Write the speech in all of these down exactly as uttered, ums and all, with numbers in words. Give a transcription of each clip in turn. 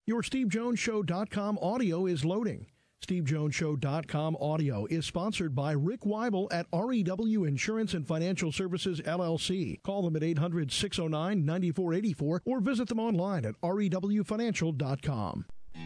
Your Steve Jones Show dot com audio is loading. Steve Jones Show dot com audio is sponsored by Rick Weibel at R E W Insurance and Financial Services, L L C. Call them at eight hundred, six oh nine, nine four eight four or visit them online at R E W financial dot com.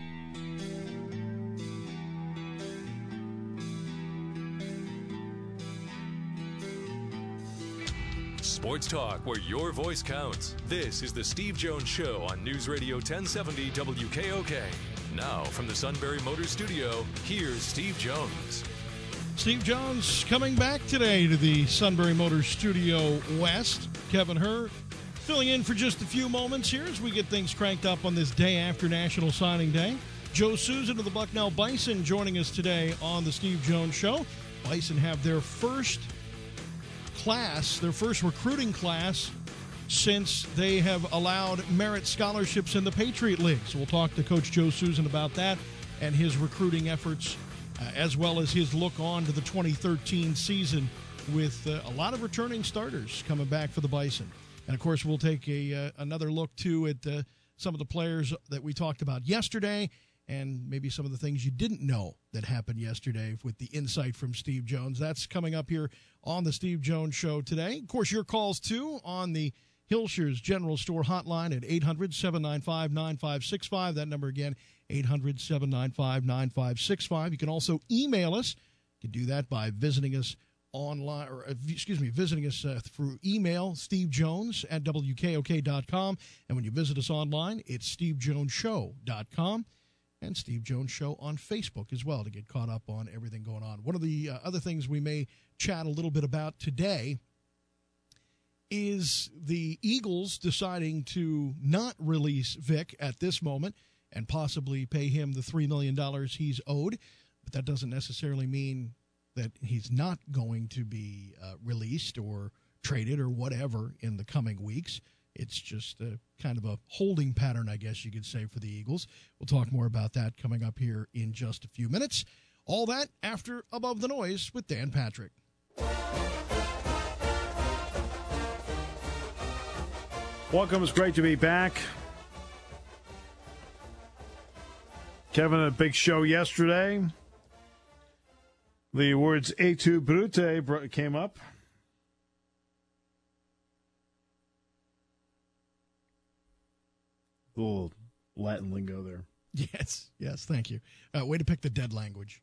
Sports talk where your voice counts. This is the Steve Jones Show on News Radio ten seventy W K O K. Now, from the Sunbury Motors Studio, here's Steve Jones. Steve Jones coming back today to the Sunbury Motors Studio West. Kevin Hur filling in for just a few moments here as we get things cranked up on this day after National Signing Day. Joe Susan of the Bucknell Bison joining us today on the Steve Jones Show. Bison have their first class, their first recruiting class since they have allowed merit scholarships in the Patriot League. So we'll talk to Coach Joe Susan about that and his recruiting efforts, uh, as well as his look on to the twenty thirteen season with uh, a lot of returning starters coming back for the Bison. And, of course, we'll take a uh, another look, too, at uh, some of the players that we talked about yesterday and maybe some of the things you didn't know that happened yesterday with the insight from Steve Jones. That's coming up here on the Steve Jones Show today. Of course, your calls, too, on the Hillshire's General Store hotline at eight hundred, seven nine five, nine five six five. That number again, eight hundred, seven nine five, nine five six five. You can also email us. You can do that by visiting us online, or excuse me, visiting us uh, through email, Steve Jones at W K O K dot com. And when you visit us online, it's Steve Jones Show dot com. And Steve Jones Show on Facebook as well to get caught up on everything going on. One of the uh, other things we may chat a little bit about today is the Eagles deciding to not release Vic at this moment and possibly pay him the three million dollars he's owed. But that doesn't necessarily mean that he's not going to be uh, released or traded or whatever in the coming weeks. It's just a kind of a holding pattern, I guess you could say, for the Eagles. We'll talk more about that coming up here in just a few minutes. All that after Above the Noise with Dan Patrick. Welcome. It's great to be back. Kevin, a big show yesterday. The words "et tu, Brute" came up. A little Latin lingo there. Yes, yes, thank you. Uh, way to pick the dead language.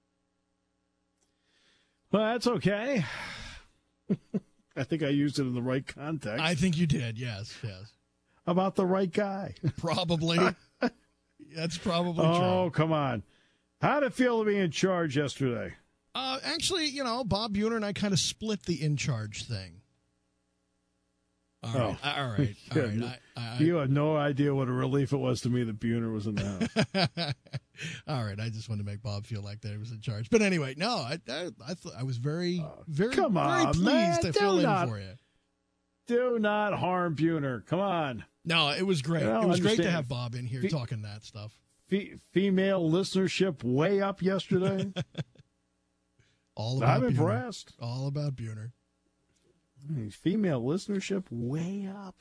Well, that's okay. I think I used it in the right context. I think you did, yes, yes. About the right guy. Probably. That's probably oh, true. Oh, come on. How'd it feel to be in charge yesterday? Uh, actually, you know, Bob Buhner and I kind of split the in-charge thing. All right, oh. all right, all right. I, I, you had no idea what a relief it was to me that Buhner was in the house. All right, I just wanted to make Bob feel like that he was in charge. But anyway, no, I I, I, th- I was very, uh, very, come on, very pleased man. to do fill not, in for you. Do not harm Buhner. Come on. No, it was great. It was understand. great to have Bob in here Fe- talking that stuff. Fe- female listenership way up yesterday. All about I'm Buhner. impressed. All about Buhner. Female listenership way up.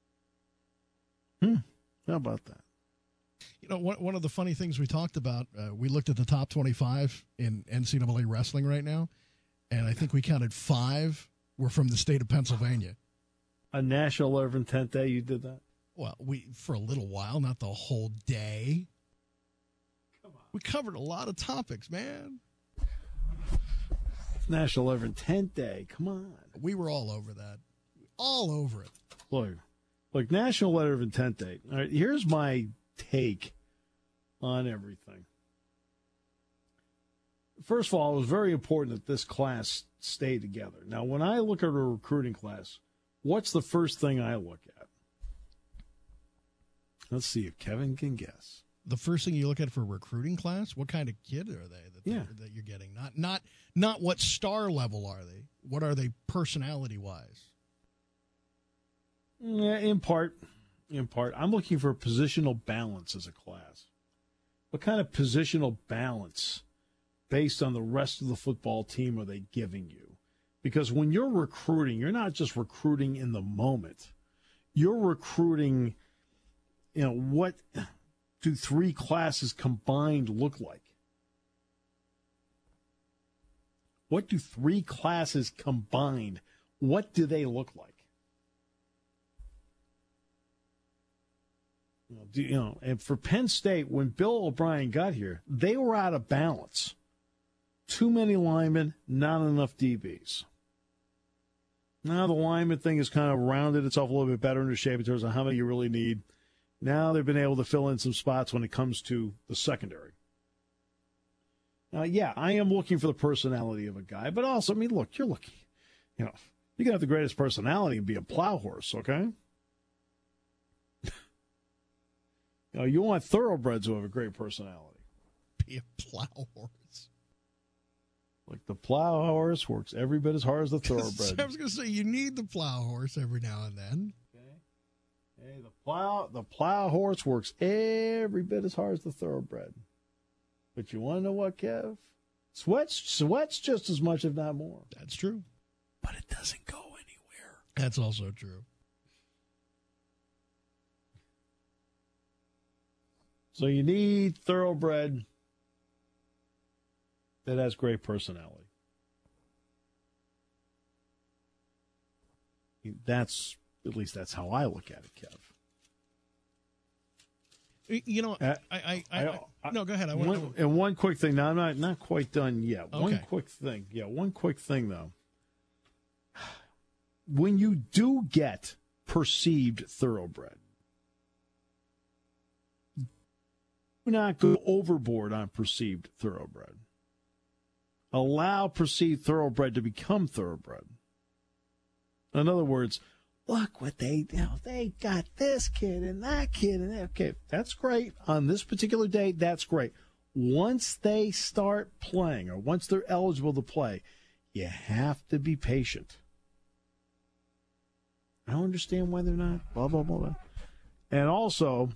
Hmm. How about that? You know, one, one of the funny things we talked about, uh, we looked at the top twenty-five in N C double A wrestling right now, and I think we counted five were from the state of Pennsylvania. A National eleven tenth Day, you did that? Well, we for a little while, not the whole day. Come on. We covered a lot of topics, man. National eleven tenth Day, come on. We were all over that. All over it. Look, look, National eleven tenth Day. All right, here's my take on everything. First of all, it was very important that this class stay together. Now, when I look at a recruiting class, what's the first thing I look at? Let's see if Kevin can guess. The first thing you look at for a recruiting class, what kind of kid are they that, yeah. that you're getting? Not not not what star level are they? What are they personality-wise? Yeah, in part. In part. I'm looking for positional balance as a class. What kind of positional balance based on the rest of the football team are they giving you? Because when you're recruiting, you're not just recruiting in the moment. You're recruiting, you know, what do three classes combined look like? What do three classes combined, what do they look like? You know, do, you know, and for Penn State, when Bill O'Brien got here, they were out of balance. Too many linemen, not enough D Bs. Now the lineman thing has kind of rounded itself a little bit better into shape in terms of how many you really need. Now they've been able to fill in some spots when it comes to the secondary. Now, yeah, I am looking for the personality of a guy, but also, I mean, look, you're looking, you know, you can have the greatest personality and be a plow horse, okay? You know, you want thoroughbreds who have a great personality. Be a plow horse. Like the plow horse works every bit as hard as the thoroughbred. I was going to say, you need the plow horse every now and then. Okay. Hey, the plow, the plow horse works every bit as hard as the thoroughbred. But you want to know what, Kev? Sweats, sweats just as much, if not more. That's true. But it doesn't go anywhere. That's also true. So you need thoroughbred that has great personality. That's, at least that's how I look at it, Kev. You know, uh, I, I, I, I, I, no, go ahead. I one, want to... And one quick thing. Now, I'm not, not quite done yet. Okay. One quick thing. Yeah, one quick thing, though. When you do get perceived thoroughbred, do not go overboard on perceived thoroughbred. Allow perceived thoroughbred to become thoroughbred. In other words, look what they do. You know, they got this kid and that kid and that. Okay, that's great. On this particular day, that's great. Once they start playing or once they're eligible to play, you have to be patient. I don't understand why they're not. Blah, blah, blah, blah. And also,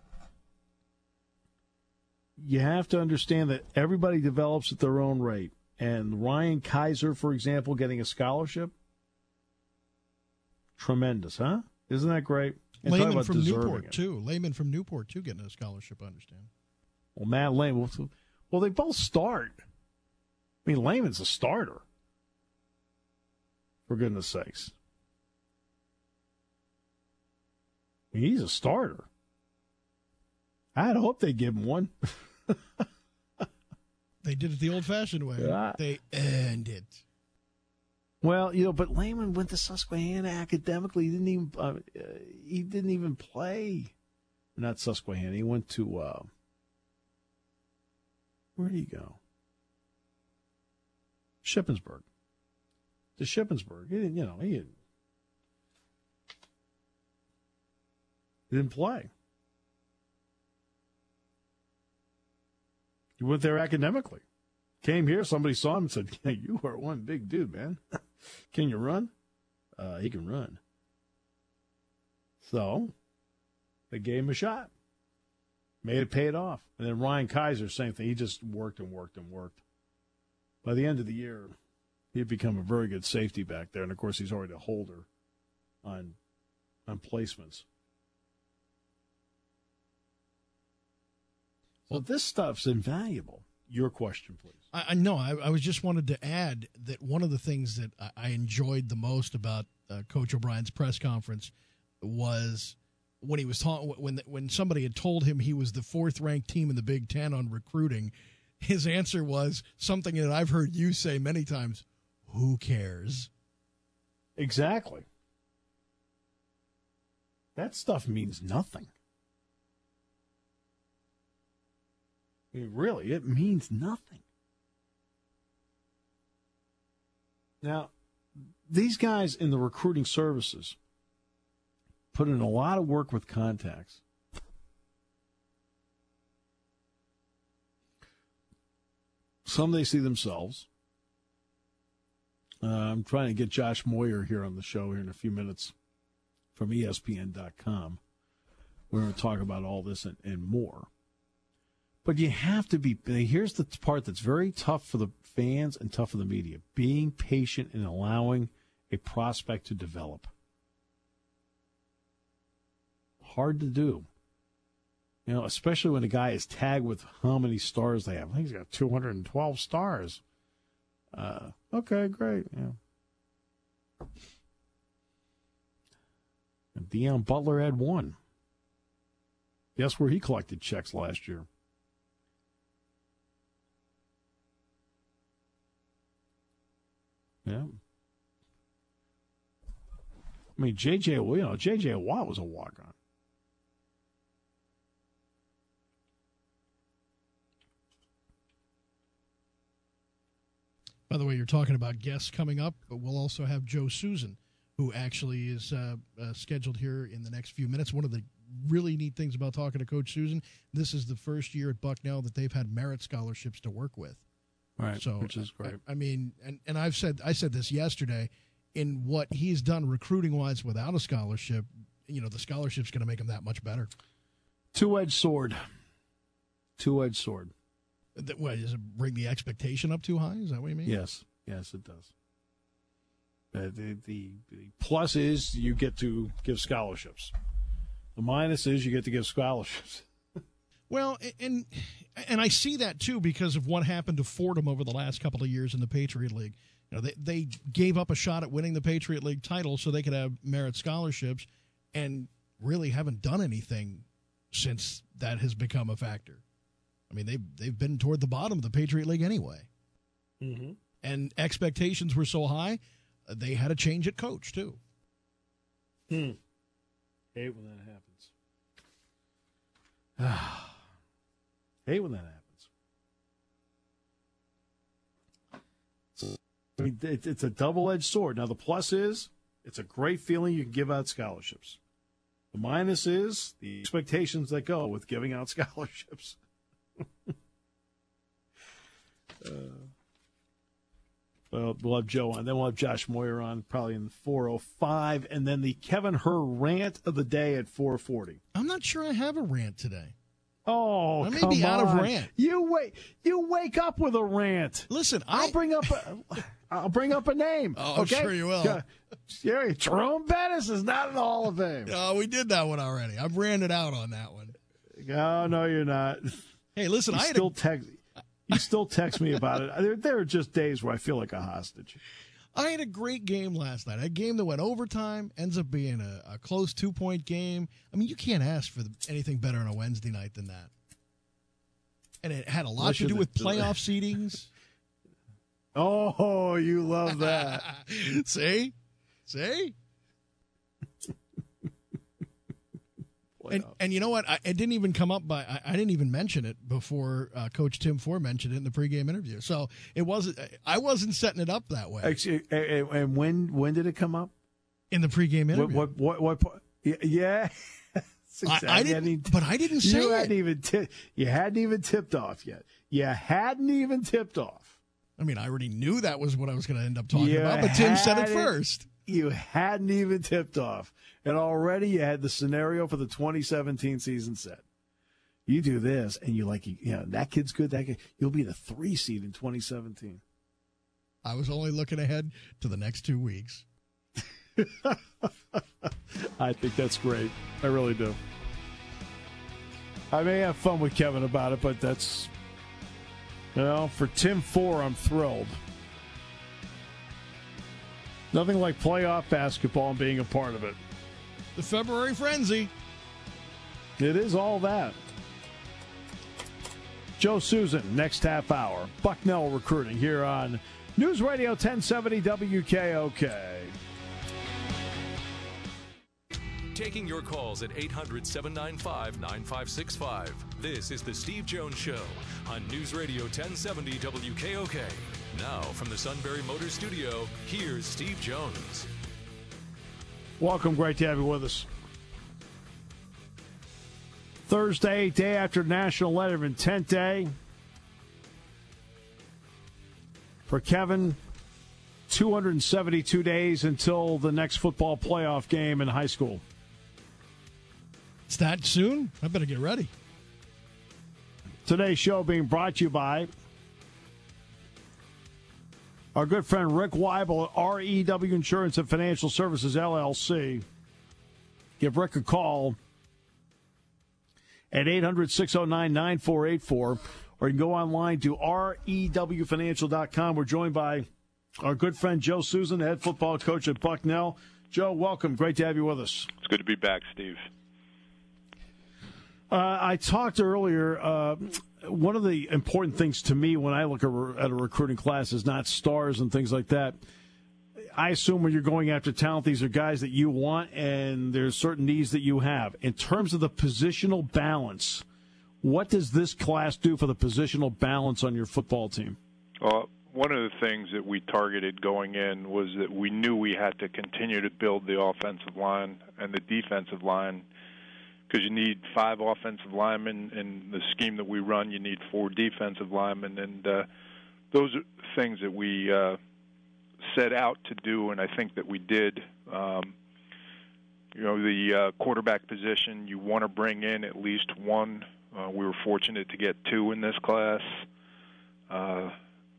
you have to understand that everybody develops at their own rate. And Ryan Kaiser, for example, getting a scholarship, tremendous, huh? Isn't that great? And Layman from Newport, it. too. Layman from Newport, too, getting a scholarship, I understand. Well, Matt Layman, well, they both start. I mean, Layman's a starter, for goodness sakes. I mean, he's a starter. I'd hope they give him one. They did it the old-fashioned way. Yeah. They earned it. Well, you know, but Layman went to Susquehanna academically. He didn't even uh, he didn't even play. Not Susquehanna. He went to uh, where did he go? Shippensburg. To Shippensburg. He didn't. You know, he didn't. He didn't play. He went there academically. Came here, somebody saw him and said, yeah, you are one big dude, man. Can you run? Uh, he can run. So they gave him a shot. Made it pay it off. And then Ryan Kaiser, same thing. He just worked and worked and worked. By the end of the year, he had become a very good safety back there. And, of course, he's already a holder on, on placements. Well, this stuff's invaluable. Your question, please. I, I know. I, I was just wanted to add that one of the things that I, I enjoyed the most about uh, Coach O'Brien's press conference was when he was ta- when when somebody had told him he was the fourth ranked team in the Big Ten on recruiting. His answer was something that I've heard you say many times: "Who cares?" Exactly. That stuff means nothing. I mean, really, it means nothing. Now, these guys in the recruiting services put in a lot of work with contacts. Some they see themselves. Uh, I'm trying to get Josh Moyer here on the show here in a few minutes from E S P N dot com. We're going to talk about all this and, and more. But you have to be, here's the part that's very tough for the fans and tough for the media, being patient and allowing a prospect to develop. Hard to do. You know, especially when a guy is tagged with how many stars they have. I think he's got two hundred twelve stars. Uh, okay, great. Yeah. And Deion Butler had one. Guess where he collected checks last year? Yeah. I mean, J J, you know, J J Watt was a walk-on. By the way, you're talking about guests coming up, but we'll also have Joe Susan, who actually is uh, uh, scheduled here in the next few minutes. One of the really neat things about talking to Coach Susan, this is the first year at Bucknell that they've had merit scholarships to work with. Right, so, which is great. I, I mean, and, and I've said I said this yesterday, in what he's done recruiting-wise without a scholarship, you know, the scholarship's going to make him that much better. Two-edged sword. Two-edged sword. That, what, does it bring the expectation up too high? Is that what you mean? Yes. Yes, it does. Uh, the, the, the plus is you get to give scholarships. The minus is you get to give scholarships. Well, and and I see that, too, because of what happened to Fordham over the last couple of years in the Patriot League. You know, they, they gave up a shot at winning the Patriot League title so they could have merit scholarships and really haven't done anything since that has become a factor. I mean, they've, they've been toward the bottom of the Patriot League anyway. Mm-hmm. And expectations were so high, they had a change at coach, too. Hmm. Hate when that happens. Hate when that happens. I mean, it, it's a double-edged sword. Now, the plus is it's a great feeling you can give out scholarships. The minus is the expectations that go with giving out scholarships. uh, well, we'll have Joe on. Then we'll have Josh Moyer on probably in four oh five. And then the Kevin Herr rant of the day at four forty. I'm not sure I have a rant today. Oh, I may come be out on. of rant. You wait. You wake up with a rant. Listen, I'll I, bring up. A, I'll bring up a name. Oh, I'm okay? sure you will. Yeah, yeah, Jerome Bettis is not in the Hall of Fame. Oh, we did that one already. I've ranted out on that one. No, no, you're not. Hey, listen, you I had still a, text. You still text me about it. There, there are just days where I feel like a hostage. I had a great game last night. A game that went overtime, ends up being a, a close two-point game. I mean, you can't ask for the, anything better on a Wednesday night than that. And it had a lot Unless to do the, with playoff seedings. Oh, you love that. See? See? And, and you know what? I, it didn't even come up by. I, I didn't even mention it before uh, Coach Tim Ford mentioned it in the pregame interview. So it wasn't. I wasn't setting it up that way. Actually, and, and when when did it come up? In the pregame interview. What what what? what yeah. Exactly. I, I didn't, even, but I didn't say you it. Hadn't even t- you hadn't even tipped off yet. You hadn't even tipped off. I mean, I already knew that was what I was going to end up talking you about, but Tim said it hadn't- first. You hadn't even tipped off, and already you had the scenario for the twenty seventeen season set. You do this, and you're like, you know, that kid's good. That kid, you'll be the three seed in twenty seventeen. I was only looking ahead to the next two weeks. I think that's great. I really do. I may have fun with Kevin about it, but that's, you know, for Tim Four, I'm thrilled. Nothing like playoff basketball and being a part of it. The February Frenzy. It is all that. Joe Susan, next half hour. Bucknell recruiting here on News Radio ten seventy W K O K. Taking your calls at eight hundred, seven nine five, nine five six five. This is the Steve Jones Show on News Radio ten seventy W K O K. Now, from the Sunbury Motors Studio, here's Steve Jones. Welcome. Great to have you with us. Thursday, day after National Letter of Intent Day. For Kevin, two hundred seventy-two days until the next football playoff game in high school. It's that soon? I better get ready. Today's show being brought to you by our good friend Rick Weibel at R E W Insurance and Financial Services, L L C. Give Rick a call at eight hundred, six oh nine, nine four eight four, or you can go online to R E W financial dot com. We're joined by our good friend Joe Susan, head football coach at Bucknell. Joe, welcome. Great to have you with us. It's good to be back, Steve. Uh, I talked earlier, uh, one of the important things to me when I look at a recruiting class is not stars and things like that. I assume when you're going after talent, these are guys that you want, and there's certain needs that you have. In terms of the positional balance, what does this class do for the positional balance on your football team? Well, one of the things that we targeted going in was that we knew we had to continue to build the offensive line and the defensive line, because you need five offensive linemen. In the scheme that we run, you need four defensive linemen. And uh, those are things that we uh, set out to do, and I think that we did. Um, you know, the uh, quarterback position, you want to bring in at least one. Uh, we were fortunate to get two in this class. Uh,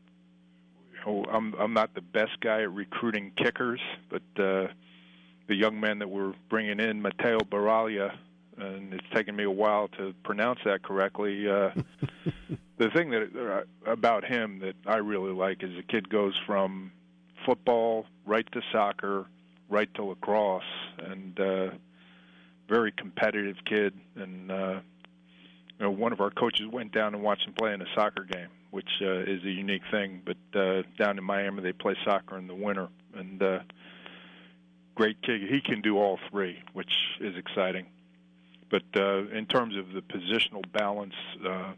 you know, I'm, I'm not the best guy at recruiting kickers, but uh, the young man that we're bringing in, Matteo Baraglia, and it's taken me a while to pronounce that correctly. Uh, the thing that uh, about him that I really like is the kid goes from football right to soccer, right to lacrosse, and uh, very competitive kid. And uh, you know, one of our coaches went down and watched him play in a soccer game, which uh, is a unique thing. But uh, down in Miami, they play soccer in the winter, and uh, great kid. He can do all three, which is exciting. But uh, in terms of the positional balance, uh,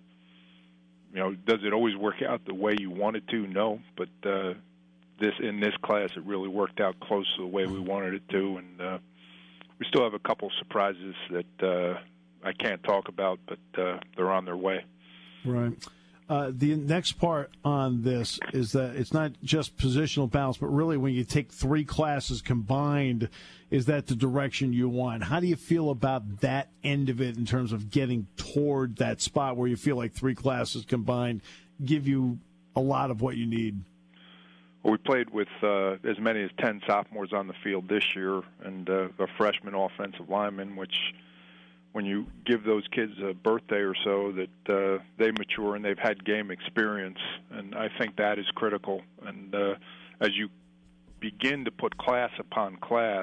you know, does it always work out the way you want it to? No, but uh, this in this class, it really worked out close to the way we wanted it to, and uh, we still have a couple surprises that uh, I can't talk about, but uh, they're on their way. Right. Uh, the next part on this is that it's not just positional balance, but really when you take three classes combined, is that the direction you want? How do you feel about that end of it in terms of getting toward that spot where you feel like three classes combined give you a lot of what you need? Well, we played with uh, as many as ten sophomores on the field this year, and uh, a freshman offensive lineman, which when you give those kids a birthday or so, that uh, they mature and they've had game experience, and I think that is critical. And uh, as you begin to put class upon class,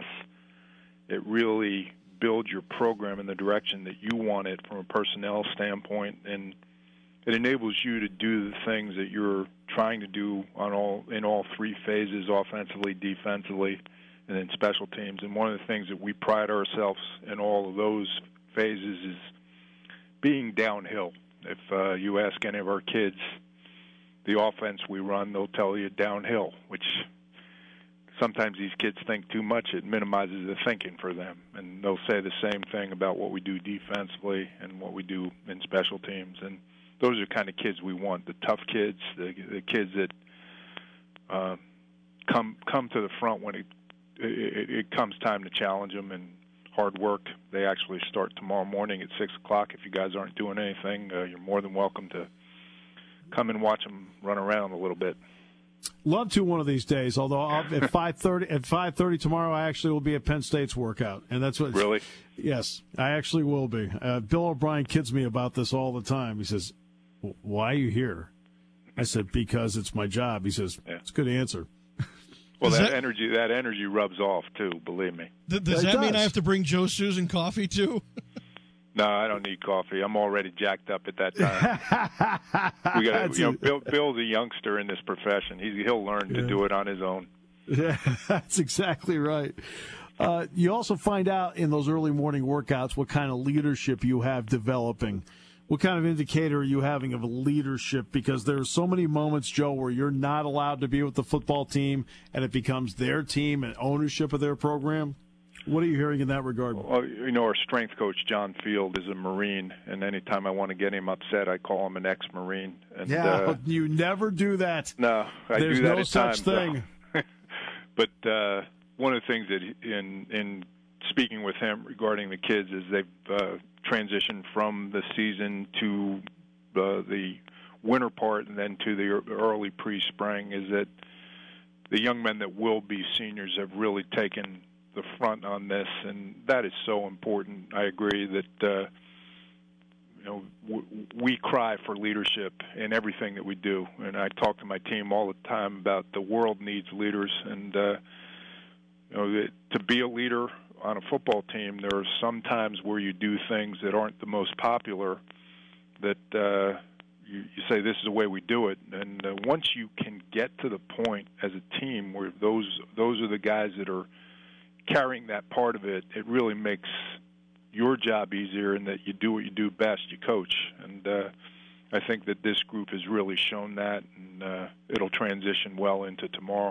it really builds your program in the direction that you want it from a personnel standpoint, and it enables you to do the things that you're trying to do on all in all three phases, offensively, defensively, and then special teams. And one of the things that we pride ourselves in all of those phases is being downhill. If uh, you ask any of our kids the offense we run, they'll tell you downhill, which sometimes these kids think too much. It minimizes the thinking for them. And they'll say the same thing about what we do defensively and what we do in special teams. And those are the kind of kids we want, the tough kids, the, the kids that uh, come come to the front when it, it, it comes time to challenge them, and hard work. They actually start tomorrow morning at six o'clock. If you guys aren't doing anything, uh, you're more than welcome to come and watch them run around a little bit. Love to one of these days. Although I'll, at five thirty at five thirty tomorrow, I actually will be at Penn State's workout, and that's what. Really? Yes, I actually will be. Uh, Bill O'Brien kids me about this all the time. He says, "Why are you here?" I said, "Because it's my job." He says, yeah. "It's a good answer." Well, that, that energy that energy rubs off too. Believe me. Th- does it that does. mean I have to bring Joe Susan coffee too? No, I don't need coffee. I'm already jacked up at that time. we got, you know, Bill, Bill's a youngster in this profession. He's, he'll learn to yeah. do it on his own. Yeah, that's exactly right. Uh, you also find out in those early morning workouts what kind of leadership you have developing. What kind of indicator are you having of leadership? Because there are so many moments, Joe, where you're not allowed to be with the football team and it becomes their team and ownership of their program. What are you hearing in that regard? Well, you know, our strength coach, John Field, is a Marine, and anytime I want to get him upset, I call him an ex-Marine. And, yeah, uh, you never do that. No, I There's do that no at such times, thing. But uh, one of the things that in in speaking with him regarding the kids is they've uh, transitioned from the season to uh, the winter part and then to the early pre-spring, is that the young men that will be seniors have really taken the front on this, and that is so important. I agree that uh, know, w- we cry for leadership in everything that we do, and I talk to my team all the time about the world needs leaders, and uh, you know, that to be a leader on a football team, there are some times where you do things that aren't the most popular, that uh, you, you say this is the way we do it, and uh, once you can get to the point as a team where those those are the guys that are carrying that part of it, it really makes your job easier, and that you do what you do best, you coach. And uh, I think that this group has really shown that, and uh, it'll transition well into tomorrow.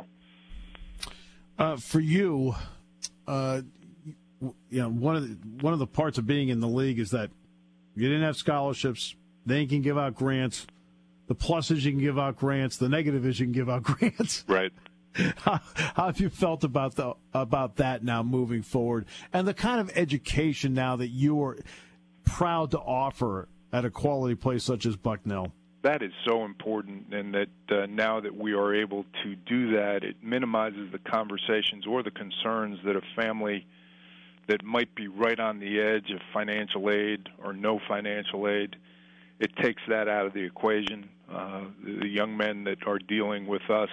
Uh, for you, uh, you know, one of the, one of the parts of being in the league is that you didn't have scholarships. Then you can give out grants. The plus is you can give out grants. The negative is you can give out grants. Right. How, how have you felt about the about that now moving forward, and the kind of education now that you are proud to offer at a quality place such as Bucknell? That is so important, and that uh, now that we are able to do that, it minimizes the conversations or the concerns that a family that might be right on the edge of financial aid or no financial aid, it takes that out of the equation. Uh, the young men that are dealing with us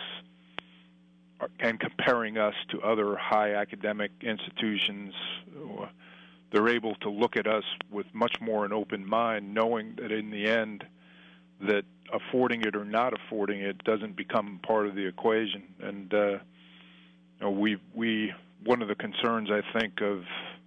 and comparing us to other high academic institutions, they're able to look at us with much more an open mind, knowing that in the end that affording it or not affording it doesn't become part of the equation. And uh, you know, we we one of the concerns I think of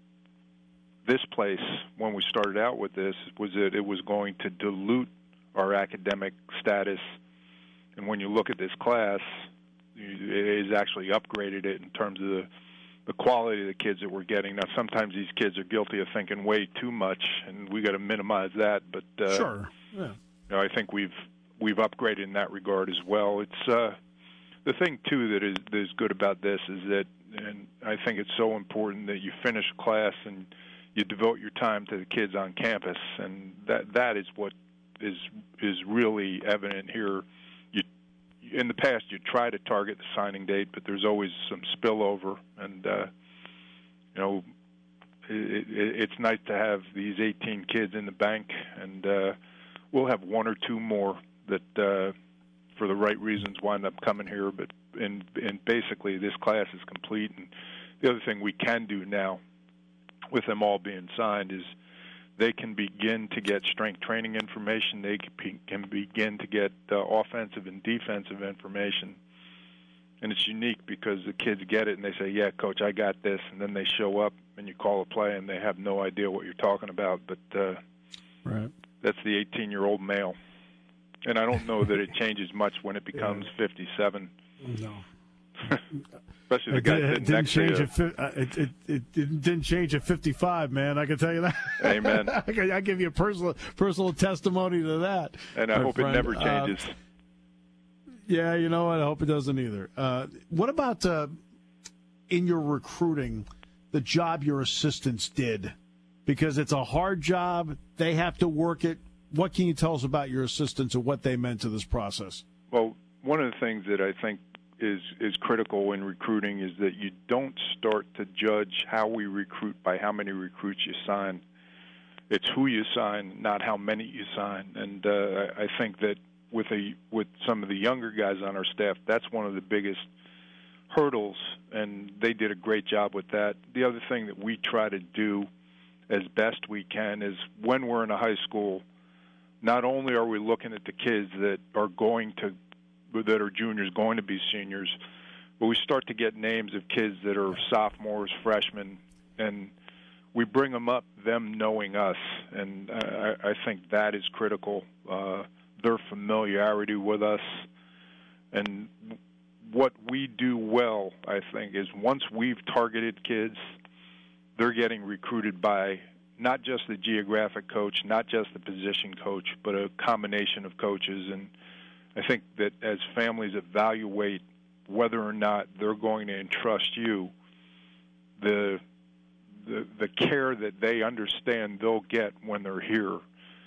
this place when we started out with this was that it was going to dilute our academic status. And when you look at this class, it has actually upgraded it in terms of the, the quality of the kids that we're getting. Now, sometimes these kids are guilty of thinking way too much, and we got to minimize that. But uh, sure, yeah. you know, I think we've we've upgraded in that regard as well. It's uh, the thing too that is that is good about this is that, and I think it's so important that you finish class and you devote your time to the kids on campus, and that that is what is is really evident here. In the past, you try to target the signing date, but there's always some spillover, and uh, you know, it, it, it's nice to have these eighteen kids in the bank, and uh, we'll have one or two more that, uh, for the right reasons, wind up coming here. But in, in basically, this class is complete. And the other thing we can do now, with them all being signed, is they can begin to get strength training information. They can begin to get uh, offensive and defensive information. And it's unique because the kids get it and they say, yeah, Coach, I got this. And then they show up and you call a play and they have no idea what you're talking about. But uh, right. That's the eighteen-year-old male. And I don't know that it changes much when it becomes yeah. fifty-seven. No. Especially the it guy did, sitting it next to you. At, uh, it, it, it didn't change at fifty-five, man. I can tell you that. Amen. I can, I give you a personal personal testimony to that. And I hope friend. it never changes. Uh, yeah, you know what? I hope it doesn't either. Uh, what about uh, in your recruiting, the job your assistants did? Because it's a hard job. They have to work it. What can you tell us about your assistants and what they meant to this process? Well, one of the things that I think is is critical in recruiting is that you don't start to judge how we recruit by how many recruits you sign. It's who you sign, not how many you sign. And uh, I think that with a with some of the younger guys on our staff, that's one of the biggest hurdles, and they did a great job with that. The other thing that we try to do as best we can is when we're in a high school, not only are we looking at the kids that are going to that are juniors going to be seniors, but we start to get names of kids that are sophomores, freshmen, and we bring them up, them knowing us, and I, I think that is critical, uh, their familiarity with us. And what we do well, I think, is once we've targeted kids, they're getting recruited by not just the geographic coach, not just the position coach, but a combination of coaches. And I think that as families evaluate whether or not they're going to entrust you, the the, the care that they understand they'll get when they're here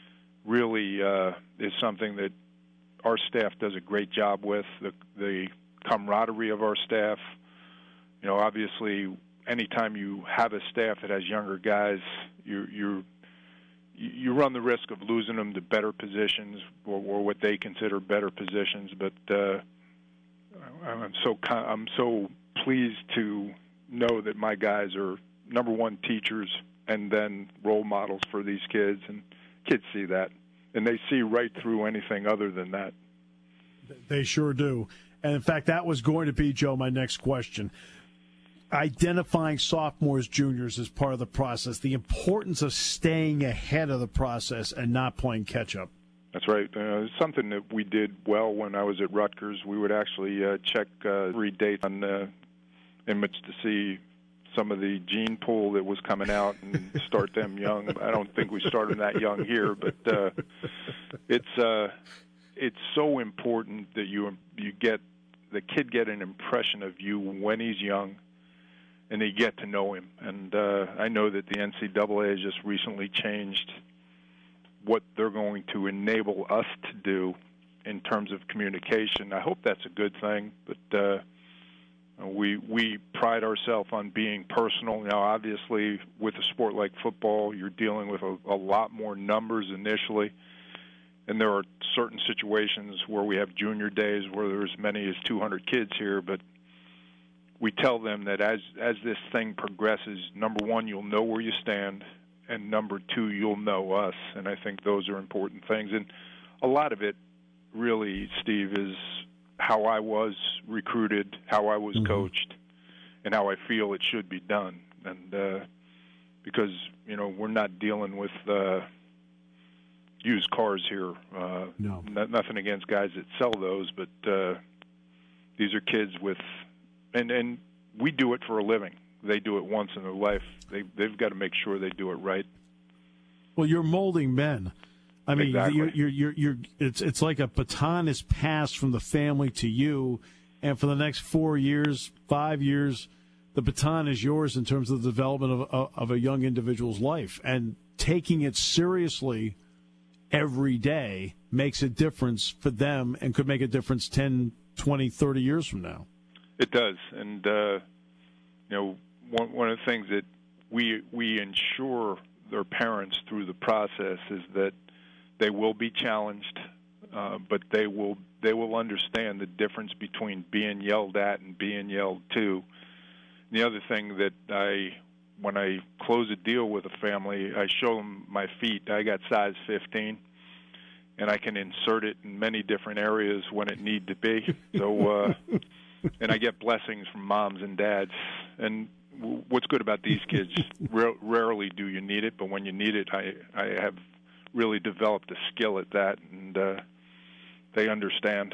really uh, is something that our staff does a great job with. The, the camaraderie of our staff, you know, obviously anytime you have a staff that has younger guys, you you you, you run the risk of losing them to better positions or, or what they consider better positions. But uh, I'm so I'm so pleased to know that my guys are number one teachers and then role models for these kids, and kids see that, and they see right through anything other than that. They sure do. And, in fact, that was going to be, Joe, my next question. Identifying sophomores, juniors as part of the process, the importance of staying ahead of the process and not playing catch-up. That's right. Uh, it's something that we did well when I was at Rutgers. We would actually uh, check uh, three dates on uh, image to see some of the gene pool that was coming out and start them young. I don't think we started that young here, but uh, it's uh, it's so important that you you get the kid get an impression of you when he's young, and they get to know him. And uh, I know that the N C double A has just recently changed what they're going to enable us to do in terms of communication. I hope that's a good thing, but uh, we we pride ourselves on being personal. Now, obviously, with a sport like football, you're dealing with a, a lot more numbers initially, and there are certain situations where we have junior days where there's as many as two hundred kids here, but we tell them that as as this thing progresses, number one, you'll know where you stand, and number two, you'll know us. And I think those are important things. And a lot of it, really, Steve, is how I was recruited, how I was mm-hmm. coached, and how I feel it should be done. And uh, because, you know, we're not dealing with uh, used cars here. Uh, no. N- nothing against guys that sell those, but uh, these are kids with and, – and we do it for a living. They do it once in their life. They, they've got to make sure they do it right. Well, you're molding men. I mean, exactly. you're, you're, you're, you're, it's it's like a baton is passed from the family to you, and for the next four years, five years, the baton is yours in terms of the development of, of a young individual's life. And taking it seriously every day makes a difference for them and could make a difference ten, twenty, thirty years from now. It does. And, uh, you know, one, one of the things that we we ensure their parents through the process is that they will be challenged, uh, but they will they will understand the difference between being yelled at and being yelled to. The other thing that I, when I close a deal with a family, I show them my feet. I got size fifteen, and I can insert it in many different areas when it need to be. So, uh, and I get blessings from moms and dads. And what's good about these kids, r- rarely do you need it, but when you need it, I, I have really developed a skill at that, and uh, they understand.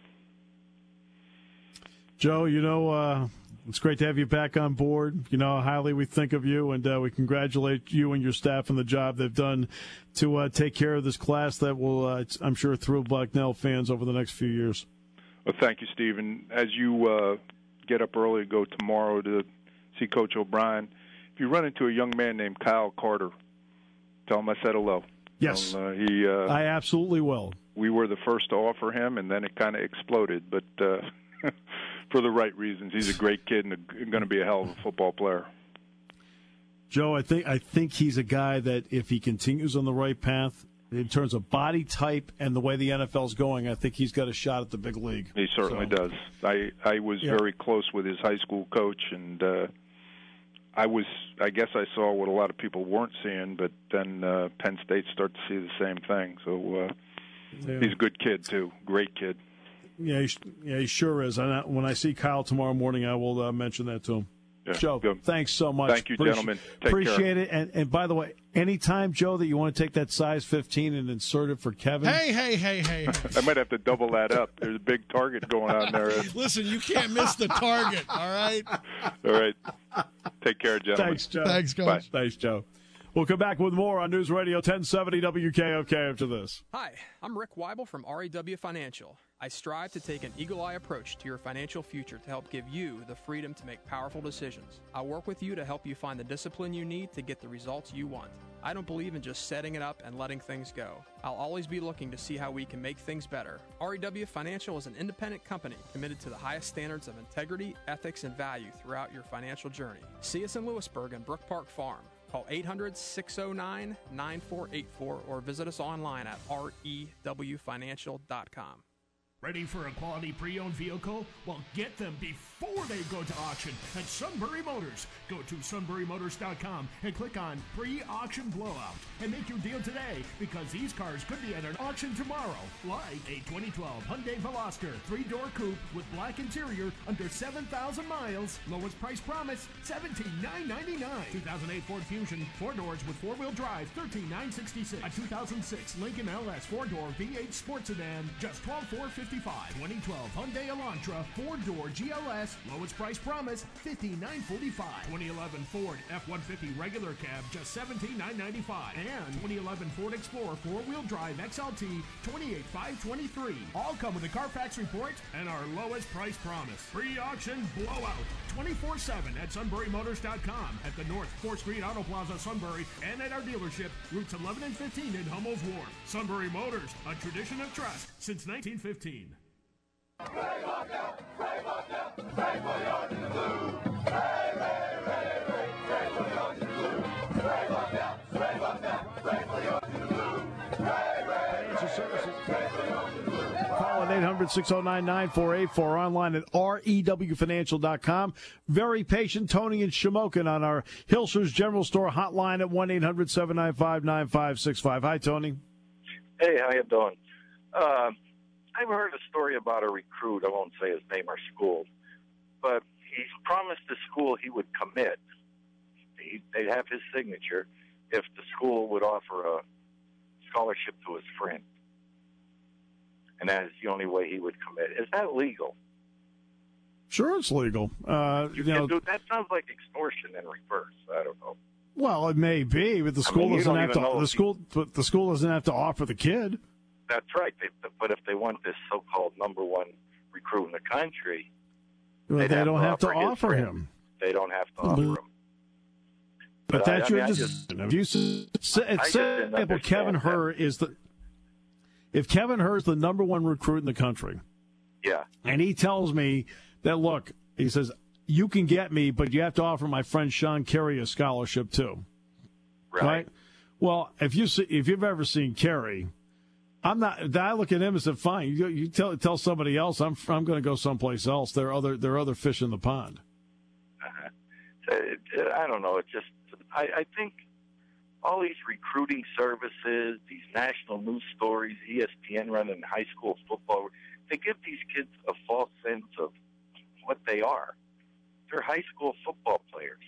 Joe, you know, uh, it's great to have you back on board. You know how highly we think of you, and uh, we congratulate you and your staff on the job they've done to uh, take care of this class that will, uh, I'm sure, thrill Bucknell fans over the next few years. Well, thank you, Steve. And as you uh, get up early to go tomorrow to see Coach O'Brien, if you run into a young man named Kyle Carter, tell him I said hello. Yes, um, uh, he. Uh, I absolutely will. We were the first to offer him, and then it kind of exploded, but uh, for the right reasons. He's a great kid and going to be a hell of a football player. Joe, I think I think he's a guy that if he continues on the right path, in terms of body type and the way the N F L is going, I think he's got a shot at the big league. He certainly so, does. I, I was yeah. very close with his high school coach, and uh, I was, I guess I saw what a lot of people weren't seeing, but then uh, Penn State started to see the same thing. So uh, yeah. he's a good kid, too. Great kid. Yeah, he, yeah, he sure is. And I, when I see Kyle tomorrow morning, I will uh, mention that to him. Yeah, Joe, good. Thanks so much. Thank you, Appreciate, gentlemen. Take appreciate care. it. And, and by the way, anytime, Joe, that you want to take that size fifteen and insert it for Kevin. Hey, hey, hey, hey. I might have to double that up. There's a big target going on there. Listen, you can't miss the target, all right? All right. Take care, gentlemen. Thanks, Joe. Thanks, Coach. Bye. Thanks, Joe. We'll come back with more on News Radio ten seventy W K O K after this. Hi, I'm Rick Weibel from R E W Financial. I strive to take an eagle-eye approach to your financial future to help give you the freedom to make powerful decisions. I'll work with you to help you find the discipline you need to get the results you want. I don't believe in just setting it up and letting things go. I'll always be looking to see how we can make things better. R E W Financial is an independent company committed to the highest standards of integrity, ethics, and value throughout your financial journey. See us in Lewisburg and Brook Park Farm. Call eight hundred, six oh nine, nine four eight four or visit us online at R E W financial dot com. Ready for a quality pre-owned vehicle? Well, get them before they go to auction at Sunbury Motors. Go to sunbury motors dot com and click on Pre-Auction Blowout and make your deal today, because these cars could be at an auction tomorrow. Like a twenty twelve Hyundai Veloster three-door coupe with black interior under seven thousand miles. Lowest price promise, seventeen thousand nine hundred ninety-nine dollars. two thousand eight Ford Fusion, four doors with four-wheel drive, thirteen thousand nine hundred sixty-six dollars. A two thousand six Lincoln L S four-door V eight Sports Sedan, just twelve thousand four hundred fifty-five dollars. twenty twelve Hyundai Elantra four-door G L S, lowest price promise, fifteen thousand nine hundred forty-five dollars. twenty eleven Ford F one fifty regular cab, just seventeen thousand nine hundred ninety-five dollars. And twenty eleven Ford Explorer four-wheel drive X L T, twenty-eight thousand five hundred twenty-three dollars. All come with a Carfax report and our lowest price promise. Pre-auction blowout, twenty-four seven at sunbury motors dot com, at the North fourth Street Auto Plaza, Sunbury, and at our dealership, routes eleven and fifteen in Hummel's Wharf. Sunbury Motors, a tradition of trust since nineteen fifteen. Call at eight hundred, six oh nine, nine four eight four, online at R E W financial dot com. Very patient Tony and Shamokin on our Hilscher's General Store hotline at one eight hundred, seven nine five, nine five six five. Hi, Tony. Hey, how you doing? Uh, I've heard a story about a recruit. I won't say his name or school, but he promised the school he would commit. He, they'd have his signature if the school would offer a scholarship to his friend. And that is the only way he would commit. Is that legal? Sure, it's legal. Uh, You, you can know, do, that sounds like extortion in reverse. I don't know. well, it may be, but the school I mean, you doesn't don't have to. even know The if school, but the school doesn't have to offer the kid. That's right. They, but if they want this so-called number one recruit in the country, Well, they'd they have don't to have to offer his offer friend. him. They don't have to offer him. But, But I- that's I your mean, I decision. If you s- s- I it's just didn't simple. Kevin understand Herr is the. If Kevin Herr is the number one recruit in the country, Yeah. and he tells me that, look, he says, you can get me, but you have to offer my friend Sean Carey a scholarship too. Right. Right? Well, if you see, if you've ever seen Carey, I'm not. I look at him and said, fine, you, you tell tell somebody else. I'm I'm going to go someplace else. There are other there are other fish in the pond. Uh-huh. So it, it, I don't know. It just I, I think all these recruiting services, these national news stories, E S P N running high school football, they give these kids a false sense of what they are. They're high school football players.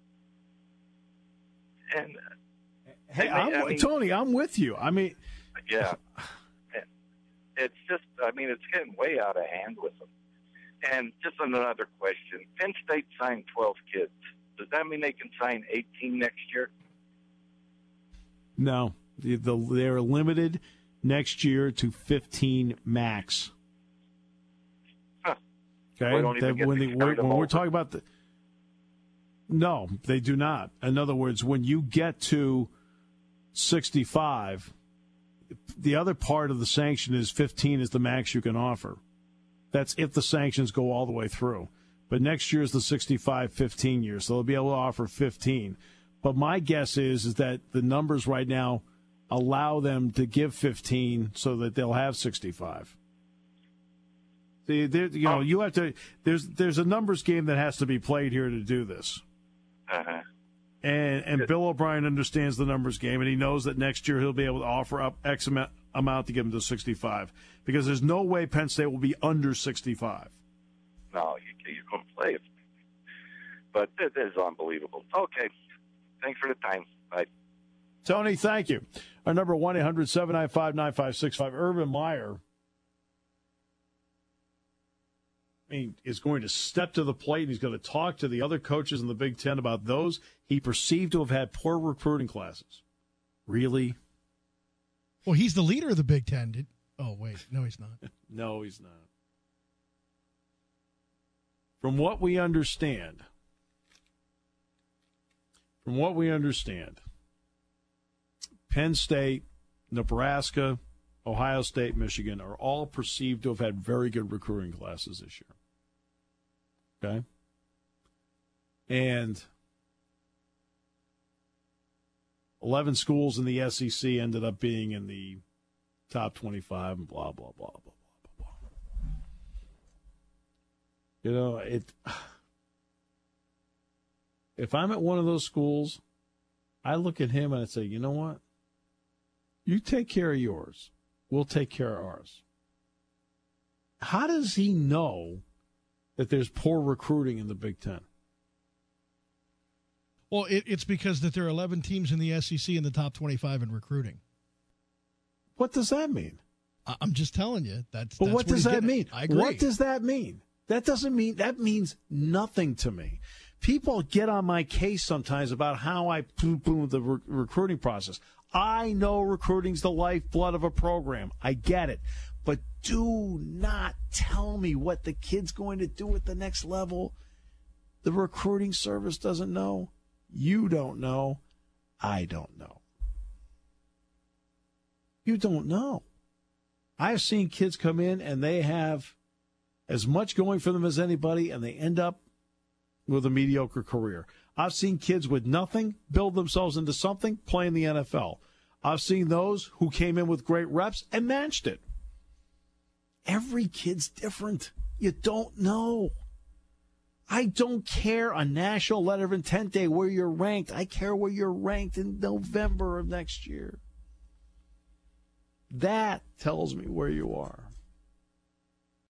And Hey, I I'm, mean- Tony, I'm with you. I mean, yeah, it's just, I mean, it's getting way out of hand with them. And just another question. Penn State signed twelve kids. Does that mean they can sign eighteen next year? no, the, the, they're limited next year to fifteen max. Huh. Okay, We don't even That- get when, to they, start when, them when we're over. talking about the no, they do not. In other words, when you get to sixty-five, the other part of the sanction is fifteen is the max you can offer. That's if the sanctions go all the way through. But next year is the sixty-five fifteen year, so they'll be able to offer fifteen. But my guess is is that the numbers right now allow them to give fifteen so that they'll have sixty-five. See, there, you know, you have to. There's there's a numbers game that has to be played here to do this. Uh-huh. And and Bill O'Brien understands the numbers game, and he knows that next year he'll be able to offer up X amount, amount to give him to sixty-five, because there's no way Penn State will be under sixty-five. No, you, you couldn't play it. But it is unbelievable. Okay. Thanks for the time. Bye. Tony, thank you. Our number one eight hundred seven nine five nine five six five. Urban Meyer, I mean, is going to step to the plate, and he's going to talk to the other coaches in the Big Ten about those he perceived to have had poor recruiting classes. Really? Well, he's the leader of the Big Ten. Did, oh, wait. No, he's not. No, he's not. From what we understand, from what we understand, Penn State, Nebraska, Ohio State, Michigan are all perceived to have had very good recruiting classes this year. Okay? And eleven schools in the S E C ended up being in the top twenty-five and blah, blah, blah, blah, blah, blah, blah. You know, it. If I'm at one of those schools, I look at him and I say, you know what? You take care of yours. We'll take care of ours. How does he know that there's poor recruiting in the Big Ten? Well, it, it's because that there are eleven teams in the S E C in the top twenty-five in recruiting. What does that mean? I'm just telling you. That's. But that's what does that mean? I agree. What does that mean? That doesn't mean, that means nothing to me. People get on my case sometimes about how I poo-poo the re- recruiting process. I know recruiting's the lifeblood of a program. I get it. But do not tell me what the kid's going to do at the next level. The recruiting service doesn't know. You don't know. I don't know. You don't know. I've seen kids come in and they have as much going for them as anybody, and they end up with a mediocre career. I've seen kids with nothing build themselves into something, play in the N F L. I've seen those who came in with great reps and matched it. Every kid's different. You don't know. I don't care on National Letter of Intent Day where you're ranked. I care where you're ranked in November of next year. That tells me where you are.